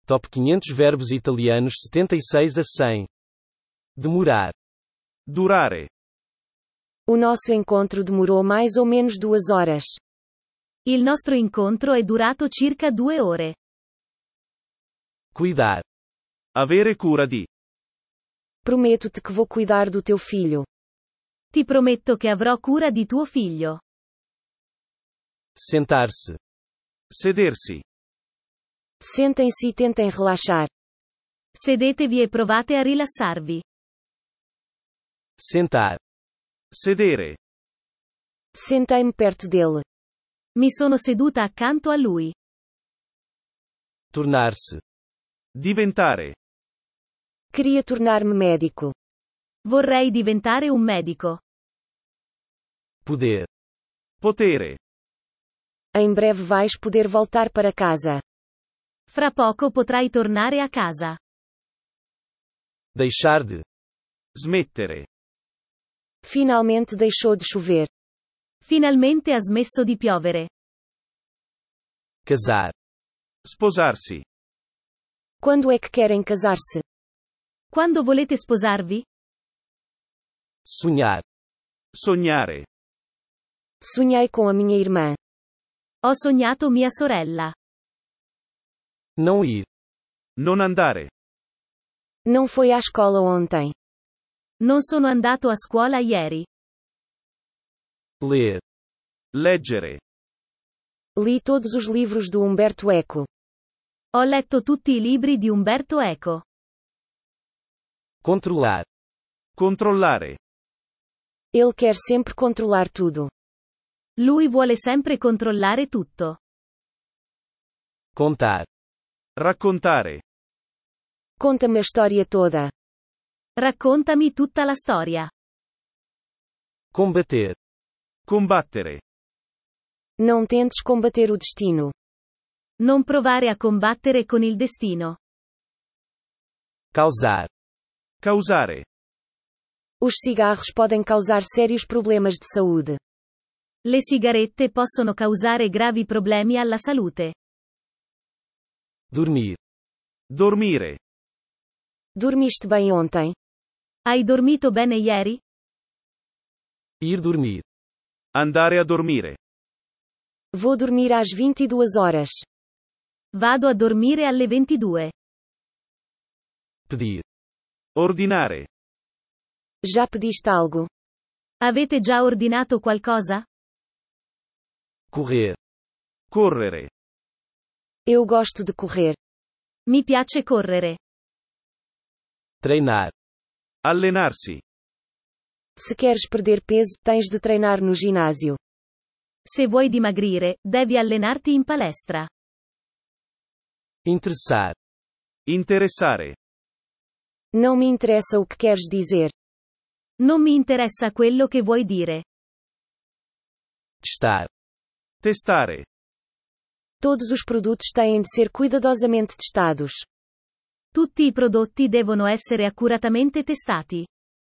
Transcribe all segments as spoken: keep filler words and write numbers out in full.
Top quinhentos verbos italianos setenta e seis a cem. Demorar. Durare. O nosso encontro demorou mais ou menos duas horas. Il nostro incontro è durato circa due ore. Cuidar. Avere cura di. Prometo-te que vou cuidar do teu filho. Ti prometto che avrò cura di tuo figlio. Sentar-se. Sedersi. Sentem-se e tentem relaxar. Sedetevi e provate a rilassarvi. Sentar. Sedere. Sentei-me perto dele. Mi sono seduta accanto a lui. Tornar-se. Diventare. Queria tornar-me médico. Vorrei diventare un medico. Poder. Potere. Em breve vais poder voltar para casa. Fra poco potrai tornare a casa. Deixar de. Smettere. Finalmente deixou de chover. Finalmente ha smesso di piovere. Casar. Sposarsi. Quando é que querem casar-se? Quando volete sposarvi? Sonhar. Sognare. Sonhei com a minha irmã. Ho sognato mia sorella. Não ir. Non andare. Não foi à escola ontem. Non sono andato a scuola ieri. Ler. Leggere. Li todos os livros do Umberto Eco. Ho letto tutti i libri di Umberto Eco. Controlar. Controllare. Ele quer sempre controlar tudo. Lui vuole sempre controllare tutto. Contar. Raccontare. Conta-me a história toda. Raccontami tutta la storia. Combater. Combattere. Não tentes combater o destino. Non provare a combattere con il destino. Causar. Causare. Os cigarros podem causar sérios problemas de saúde. Le sigarette possono causare gravi problemi alla salute. Dormir. Dormire. Dormiste bem ontem? Hai dormito bene ieri? Ir dormir. Andare a dormire. Vou dormir às vinte e duas horas. Vado a dormire alle ventidue. Pedir. Ordinare. Já pediste algo? Avete già ordinato qualcosa? Correr. Correre. Eu gosto de correr. Mi piace correre. Treinar. Allenarsi. Se queres perder peso, tens de treinar no ginásio. Se vuoi dimagrire, devi allenarti in palestra. Interessar. Interessare. Não me interessa o que queres dizer. Non mi interessa quello che vuoi dire. Testar. Testare. Todos os produtos têm de ser cuidadosamente testados. Tutti i prodotti devono essere accuratamente testati.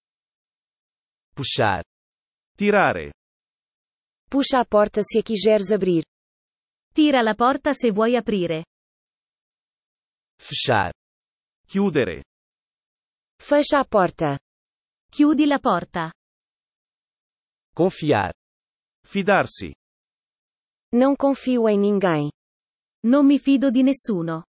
Puxar. Tirare. Puxa a porta se a quiseres abrir. Tira la porta se vuoi aprire. Fechar. Chiudere. Fecha a porta. Chiudi la porta. Confiar. Fidarsi. Não confio em ninguém. Non mi fido di nessuno.